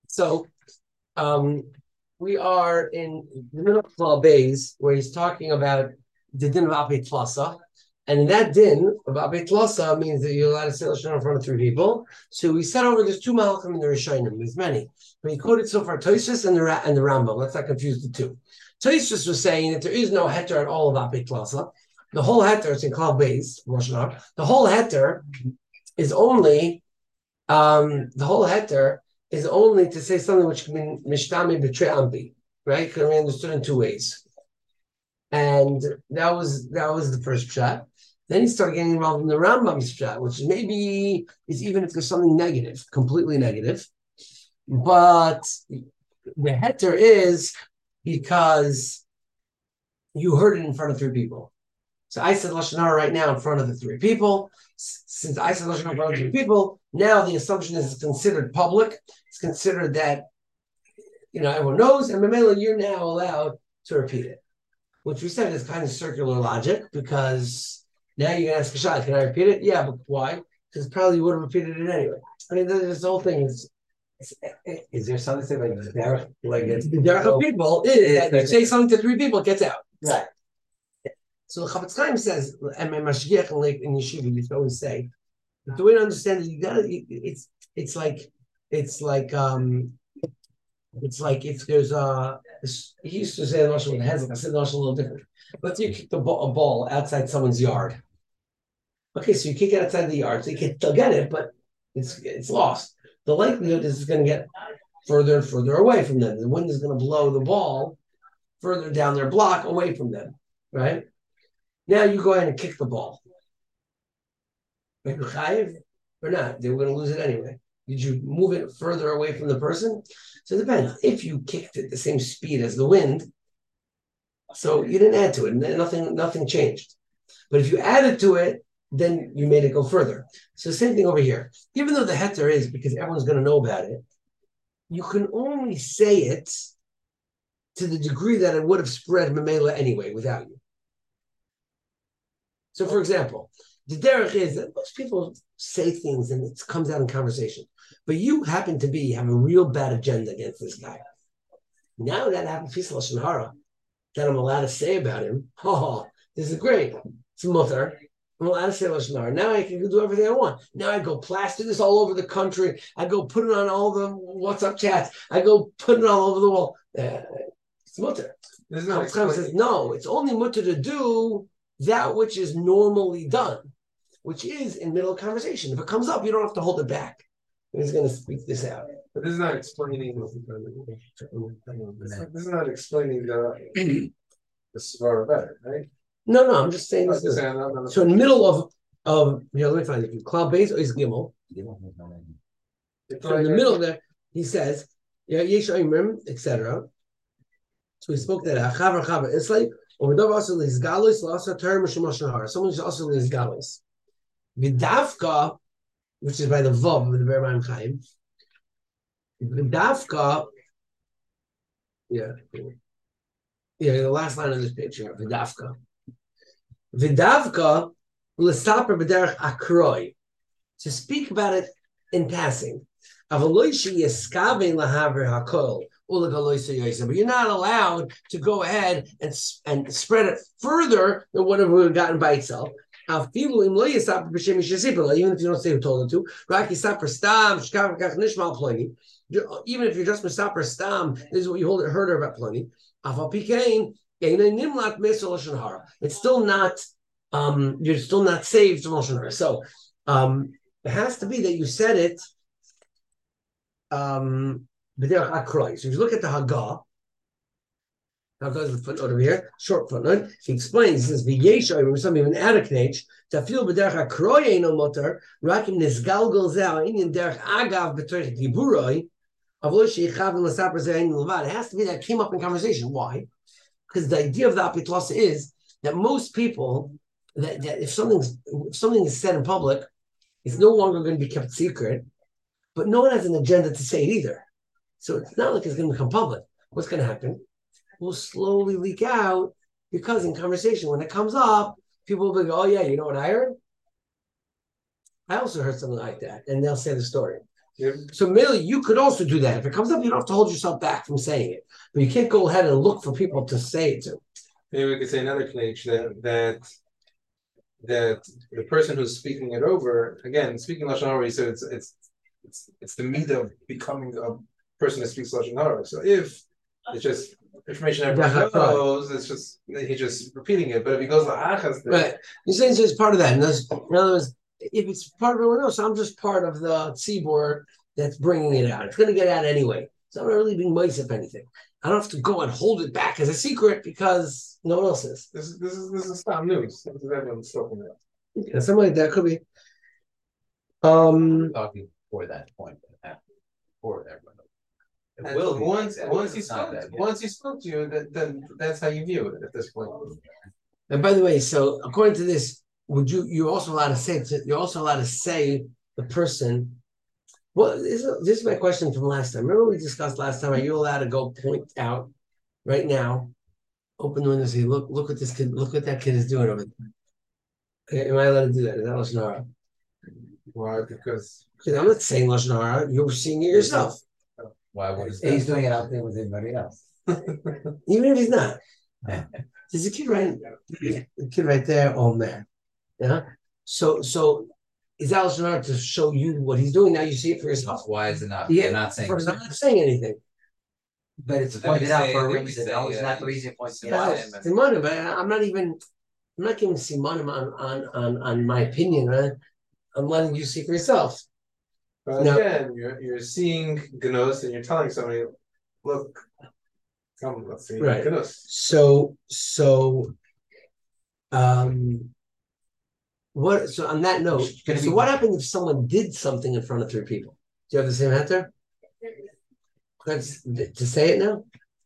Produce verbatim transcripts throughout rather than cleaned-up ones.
So um, we are in the middle of Klal Beis, where he's talking about the din of Apei Tlasa. And in that din of Apei Tlasa means that you're allowed to say Lashon in front of three people. So we said over there's two Malachim in the Rishonim. There's many. But he quoted so far Tosfos and the and the Rambam. Let's not confuse the two. Tosfos was saying that there is no heter at all of Apei Tlasa. The whole heter, it's in Klal Beis, the whole heter is only um, the whole heter is only to say something which can mean mishtami betray ampi, right? Can be understood in two ways. And that was that was the first pshat. Then he started getting involved in the Rambam's pshat, which maybe is even if there's something negative, completely negative. But the heter is because you heard it in front of three people. So I said Lashon Hara right now in front of the three people. Since I said Lashon Hara in front of the three people, now the assumption is it's considered public. It's considered that, you know, everyone knows, and Mamela, you're now allowed to repeat it. Which we said is kind of circular logic, because now you're going to ask a shot, can I repeat it? Yeah, but why? Because probably you would have repeated it anyway. I mean, this whole thing is, is, is there something like the derech? Like it's the derech of people is that you say something to three people, it gets out. Right. So the Chafetz Chaim says, and Mashgiach in Yeshiva used to always say, the way to understand it, you gotta, it's it's like, it's like, um, it's like if there's a, he used to say the Lashon with the heads, I said the Lashon a little different. Let's say you kick the ball, a ball outside someone's yard. Okay, so you kick it outside the yard, so you can still get it, but it's it's lost. The likelihood is it's going to get further and further away from them. The wind is going to blow the ball further down their block away from them, right? Now you go ahead and kick the ball. Are you chayiv or not? They were going to lose it anyway. Did you move it further away from the person? So it depends. If you kicked it the same speed as the wind, so you didn't add to it, and nothing, nothing changed. But if you added to it, then you made it go further. So same thing over here. Even though the heter is because everyone's going to know about it, you can only say it to the degree that it would have spread memela anyway without you. So, for example, the derech is that most people say things and it comes out in conversation, but you happen to be have a real bad agenda against this guy. Now that I have a piece of Lashon Hara that I'm allowed to say about him, oh, this is great. It's mutter. I'm allowed to say Lashon Hara. Now I can do everything I want. Now I go plaster this all over the country. I go put it on all the WhatsApp chats. I go put it all over the wall. Uh, it's mutter. Says, no, it's only mutter to do that which is normally done, which is in middle of conversation. If it comes up, you don't have to hold it back. He's going to speak this out. But this is not explaining. This is not explaining the the svara better, right? No, no, I'm just saying. This is, saying, no, no, no. So in the middle of of you know, let me find it. Klal Beis is Gimel. So in the middle there, he says, yeah, Yesh Oimrim, et cetera. So we spoke that Chavar Chavar. It's like someone who's also Lizgalis. Vidavka, which is by the Vav of the Berman Chaim. Vidavka, yeah, yeah, the last line of this picture, Vidavka. Vidavka, l'saper b'derech akroi, to speak about it in passing. Avaloishi yeskavein lahaver hakol. But you're not allowed to go ahead and, and spread it further than what it would have gotten by itself. Even if you don't say who told him to. Even if you're just Misaper Stam, this is what you hold, heard about Pliny. It's still not, um, you're still not saved from Lashon Hara. So um, it has to be that you said it um, so if you look at the Haggah, Haggah is the footnote over here, short footnote. He explains, he says, "V'yesha, some even araknech, tafil b'derech hakroy eino motor, rakim nisgalgol zeh inyan derech agav b'torich diburoi, avlo sheyichav l'saper zeh ein levad." It has to be that came up in conversation. Why? Because the idea of the Apei Tlasa is that most people, that, that if something's if something is said in public, it's no longer going to be kept secret, but no one has an agenda to say it either. So it's not like it's going to become public. What's going to happen? It will slowly leak out because in conversation, when it comes up, people will be, oh yeah, you know what I heard? I also heard something like that. And they'll say the story. Yeah. So Mili, you could also do that. If it comes up, you don't have to hold yourself back from saying it. But you can't go ahead and look for people to say it to. Maybe we could say another klage that that that the person who's speaking it over, again, speaking Lashon Hara, he said it's it's it's it's the meat of becoming a person that speaks Lashon Hara. So if it's just information everyone knows, it's just he's just repeating it. But if he goes to Achas, right, you're saying it's just part of that. In other words, if it's part of everyone else, I'm just part of the seaboard that's bringing it out. It's going to get out anyway. So I'm not really being mice, if anything. I don't have to go and hold it back as a secret because no one else is. This is this is this is stop news. This is everyone's talking about. Yeah, something like that could be. Um, talking for that point, for everyone. It And will be once like that, once but he it's not spoke that yet. once he spoke to you, that, then that's how you view it at this point. and by the way, so according to this, would you you're also allowed to say to, you're also allowed to say the person. Well, this is, this is my question from last time. Remember we discussed last time? Are you allowed to go point out right now, open the window, and say, "Look, look what this kid, look what that kid is doing over there." Am I allowed to do that? Is that Lashon Hara? Why? Because Because I'm not saying Lashon Hara. You're seeing it yourself, Why would He's, he's doing it out there with everybody else. even if he's not. There's a kid right, a kid right there. Oh man, yeah. So, so is that Lashon Hara to show you what he's doing? Now you see it for yourself. Why is it not? Yeah, You're not saying. First, I'm not saying anything. But it's But then we pointed out say- for a then we reason. say, No, it's uh, not the reason it points it yeah, out. yeah. Simanim, but I'm not even. I'm not giving simanim on on on on my opinion. Right? I'm letting you see for yourself. But No. again, you're you're seeing Gnos and you're telling somebody, look, come, let's see Right. Gnos. So so, um, what? So on that note, Gonna so be- what happened if someone did something in front of three people? Do you have the same answer? Let's to say it now.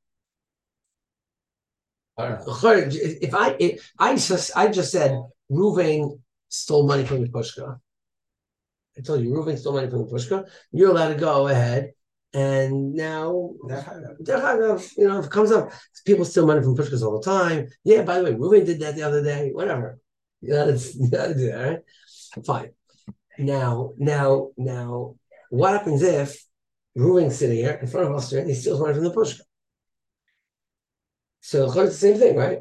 I don't know. If I if I just I just said Ruvain stole money from the pushka. I told you Ruvain stole money from the pushka. You're allowed to go ahead, and now you know if it comes up, people steal money from pushkas all the time. Yeah, by the way, Ruvain did that the other day. Whatever. You gotta, you gotta do that, right? Fine. Now, now, now, what happens if Ruvain's sitting here in front of us and he steals money from the pushka? So it's the same thing, right?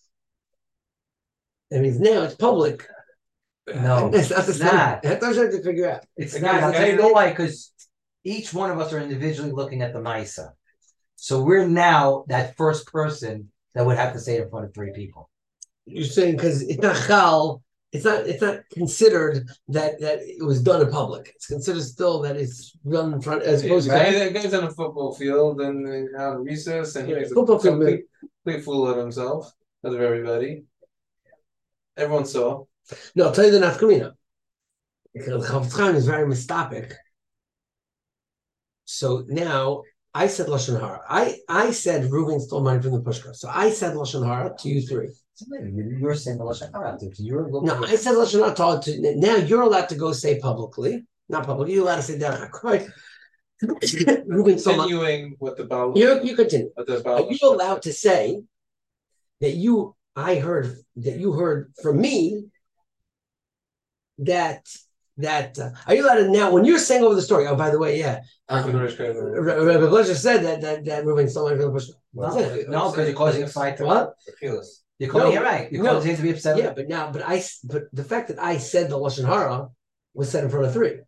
That means now it's public. No, That's not the it's same. not. That's what I have to figure out. It's Again, not. I'll tell you guys- why. Because each one of us are individually looking at the Misa. So we're now that first person that would have to say it in front of three people. You're saying because it's not chal, it's not it's not considered that that it was done in public. It's considered still that it's done in front as opposed Right? to That guy's on a football field and uh, out of recess and he Yeah, makes a football field, complete, complete fool of himself, of everybody. Everyone saw. no. I'll tell you the nafkamina. Because Chafetz Chaim is very mistopic. So now I said lashon hara. I I said Reuven stole money from the pushka. So I said lashon hara to you three. You're saying the Lashon Hara. You're looking. No, I said lashon hara to all to now. You're allowed to go say publicly, not publicly. You're allowed to say down. Reuven stole money. Continuing what the Baal. You you continue. What the Are Baal. you allowed to say that you? I heard that you heard from me that that uh, are you allowed to now when you're saying over the story? Oh, by the way, yeah, um, Rabbi Glesher said that that that Reuven stole money from the pushka. No, That's it. no, because you're causing a fight. What? You're calling No, it right. You're no. causing him to be upset. Yeah, but now, but I, s- but the fact that I said the lashon hara was said in front of three,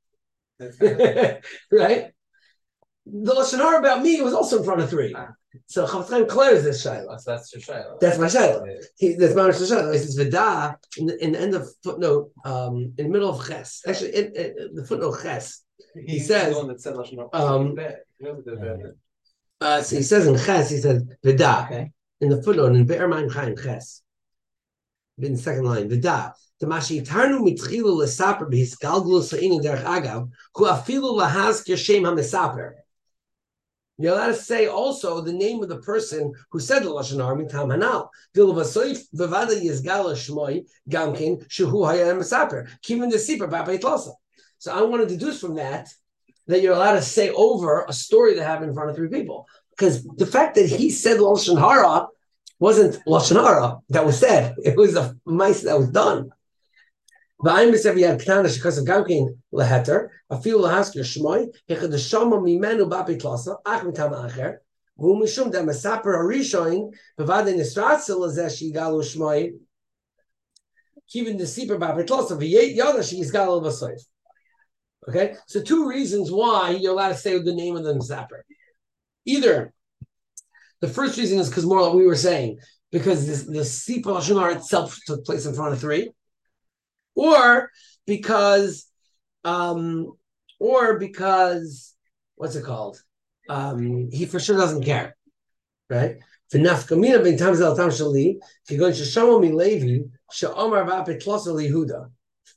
right? The lashon hara about me was also in front of three. So Chafetz Chaim clears this shayla. That's that's your shayla. That's my shayla. He, that's my shayla. He says v'da in the, in the end of footnote, um, in the middle of ches. Actually, in, in the footnote ches. He says, the one that said Lashon Hara. um, Bad. He never did bad. Uh, so he says in ches, he says v'da Okay. in the footnote in Be'er Mayim Chaim ches. In the second line, v'da. Tamashi tarnu mitchilu lesaper b'hisgalglus la'inin derech agav hu afilu lahazkir shem ha'mesaper. You're allowed to say also the name of the person who said the lashon hara mitam hanal. Vilvasoif bevada yizgala shmoi gamkin shehu hayam mesaper kivin desiper b'abeit lasa. So I want to deduce from that that you're allowed to say over a story that happened in front of three people, because the fact that he said lashon hara wasn't lashon hara that was said; it was a mice that was done. V'ayim b'sev yad knana shekasa gamkein leheter afilu lahaskir shmoy hechadashama mimenu b'apei tlasa ach mitama acher v'u mishum da mesaper arishoin b'vadei nisratzel lezeh shigalu shmoy kivin desiper b'apei tlasa v'yet yada sheyizgalu b'soif. Okay, so two reasons why you're allowed to say the name of the mesaper. Either the first reason is because more like we were saying, because this, the Sipur Lashon Hara itself took place in front of three, or because, um, or because, what's it called? Um, he for sure doesn't care, right? V'nafkamina ben tam zel tam shali kigon sheshamo mi Levi she'omar v'apet tlosa lihuda.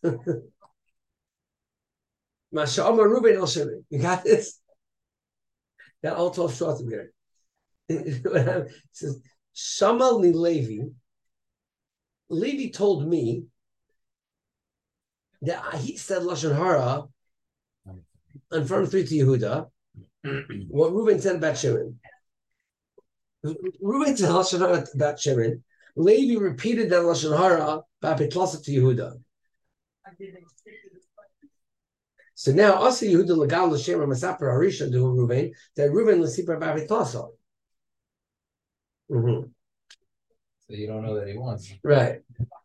Ma she'omar Ruben el Shimon. You got this? Got all twelve shots of here. It says, Shama li Levi. Levi told me that he said Lashon Hara in front of three to Yehuda. What Reuben said about Shimon. Reuben said Lashon Hara about Shimon. Levi repeated that Lashon Hara about Betlasa to Yehuda. So now also Yehuda Lagal L'Shem Masaper Harisha to Reuben that Reuben L'Sipar about Betlasa. Mm-hmm. So you don't know that he wants. Right.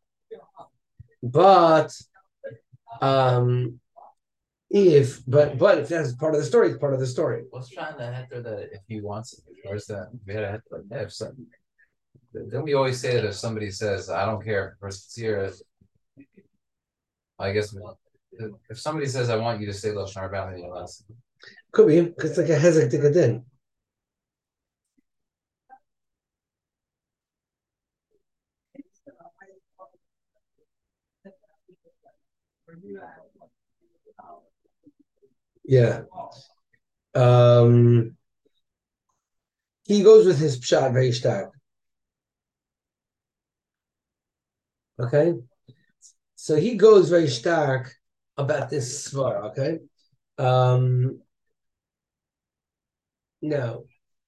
But um if but but if that's part of the story, it's part of the story. What's trying to heter that if he wants it, or is that we had a heter like that? If some, don't we always say that if somebody says I don't care, or it's here, I guess if somebody says I want you to say Lashon Hara about me, you know, that's Could be because it's like a hezek dikadin. Yeah. Um, he goes with his pshat very stark. Okay. So he goes very stark about this svar. Okay. Um, now,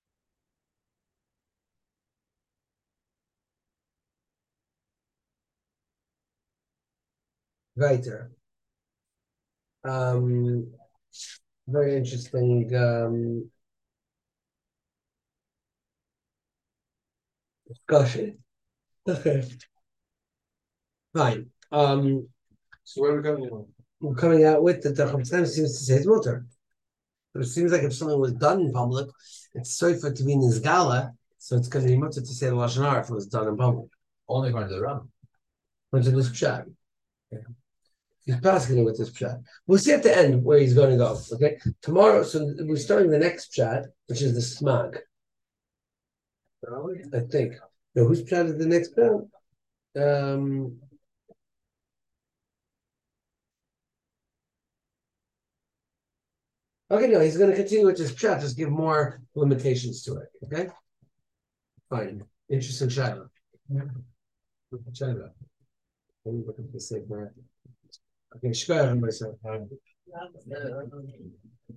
weiter. Um, very interesting. Um, discussion. Okay. Fine. Um, So where are we going? we're coming out with that the Chaim seems to say it's mutter. But it seems like if something was done in public, it's sorry for it to be in his gala, so it's going to be mutter to say the Lashon Hara if it was done in public. only according to the Ram. Which is this pshat. Okay. He's passing it with this pshat. We'll see at the end where he's going to go. Okay. Tomorrow, so we're starting the next pshat, which is the smag. I think. No, whose pshat is the next pshat? Um. Okay, no, he's going to continue with this pshat, just give more limitations to it. Okay. Fine. Interesting Shaila. Shaila. Let me look at the same. Okay, Shkoyach myself.